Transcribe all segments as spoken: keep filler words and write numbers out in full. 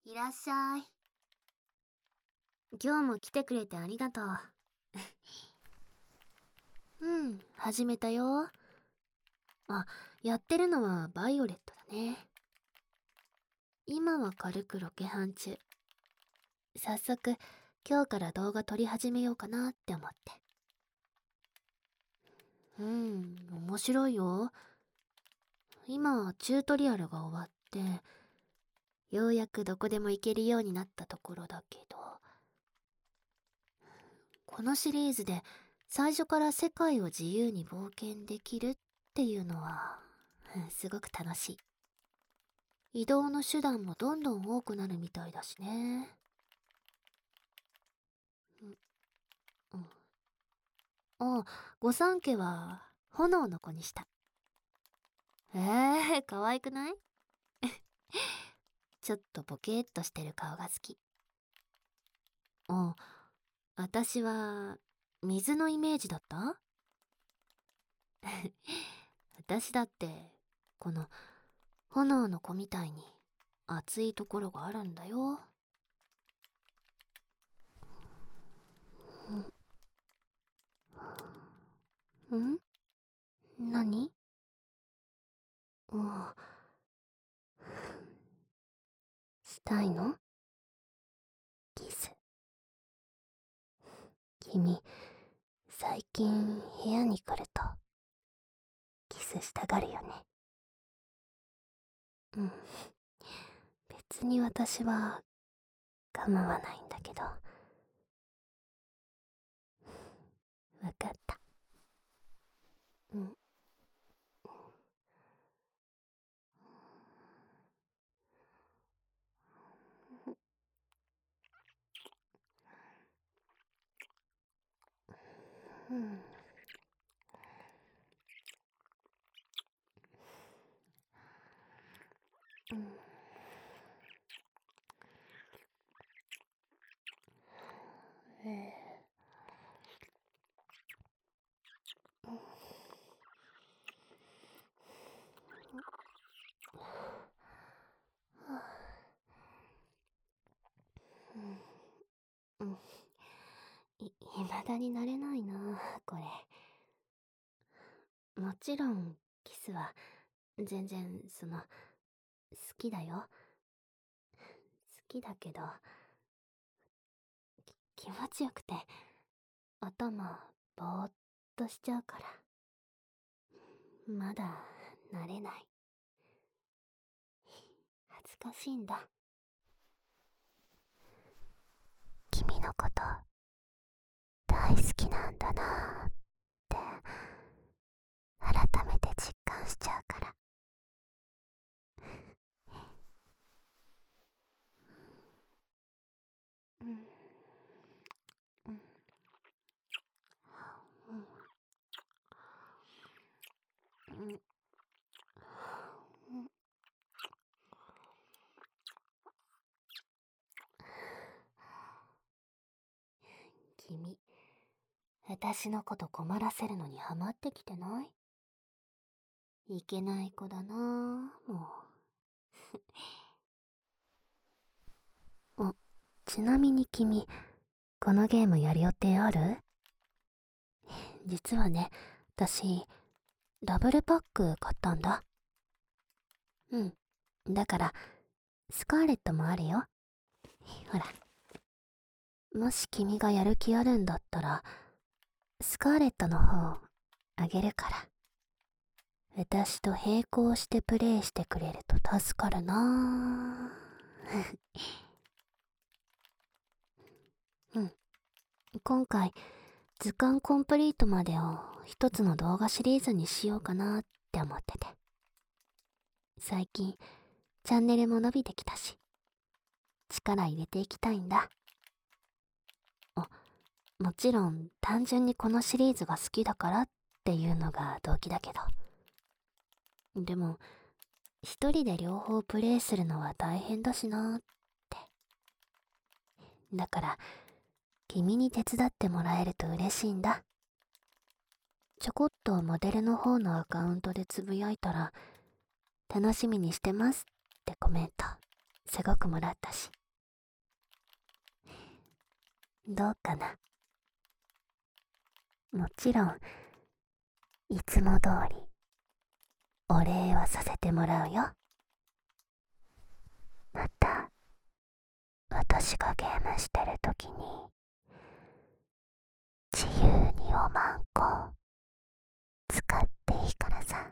いらっしゃい。今日も来てくれてありがとう。うん、始めたよ。あ、やってるのはバイオレットだね。今は軽くロケハン中。早速、今日から動画撮り始めようかなって思って。うん、面白いよ。今、チュートリアルが終わって、ようやくどこでも行けるようになったところだけど、このシリーズで最初から世界を自由に冒険できるっていうのは、うん、すごく楽しい。移動の手段もどんどん多くなるみたいだしね。うん、あ、御三家は炎の子にした。えー、可愛くない？ちょっとボケーっとしてる顔が好き。あ、私は水のイメージだった？私だってこの炎の子みたいに熱いところがあるんだよ。ん？何？うん、したいの？キス。君、最近部屋に来るとキスしたがるよね。うん、別に私は構わないんだけど。わかった。うん。うん。うん。ええ。うん。うん。い、未だになれないな、これ。もちろん、キスは、全然、その、好きだよ。好きだけど、き、気持ちよくて、頭、ぼーっとしちゃうから。まだ、慣れない。恥ずかしいんだ。君のこと、大好きなんだなーって、改めて実感しちゃうから。うん。うん。うん。うん。君、私のこと困らせるのにハマってきてない？いけない子だなぁ、もう。あ、ちなみに君、このゲームやる予定ある？実はね、私、ダブルパック買ったんだ。うん。だから、スカーレットもあるよ。ほら。もし君がやる気あるんだったら、スカーレットの方、あげるから。私と並行してプレイしてくれると助かるなぁ。うん。今回、図鑑コンプリートまでを一つの動画シリーズにしようかなって思ってて。最近、チャンネルも伸びてきたし、力入れていきたいんだ。あ、もちろん単純にこのシリーズが好きだからっていうのが動機だけど。でも、一人で両方プレイするのは大変だしなーって。だから、君に手伝ってもらえると嬉しいんだ。ちょこっとモデルの方のアカウントでつぶやいたら、楽しみにしてますってコメント、すごくもらったし。 どうかな。もちろん、いつも通り、お礼はさせてもらうよ。また、私がゲームしてるときに、自由におまんこ使っていいからさ。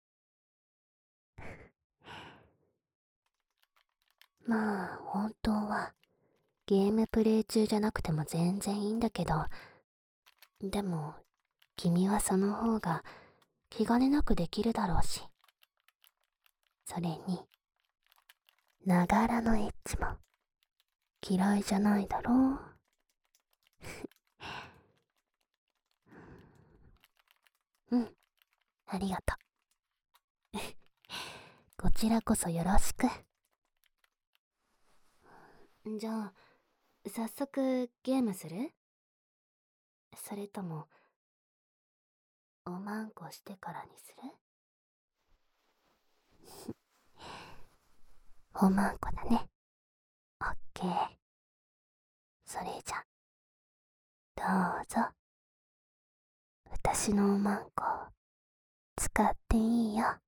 まあ、本当は、ゲームプレイ中じゃなくても全然いいんだけど、でも、君はその方が気兼ねなくできるだろうし。それに、ながらのエッチも嫌いじゃないだろう。うん、ありがとう。こちらこそよろしく。じゃあ、早速ゲームする？それとも、おまんこしてからにする？おまんこだね。オッケー。それじゃ、どうぞ。私のおまんこ、使っていいよ。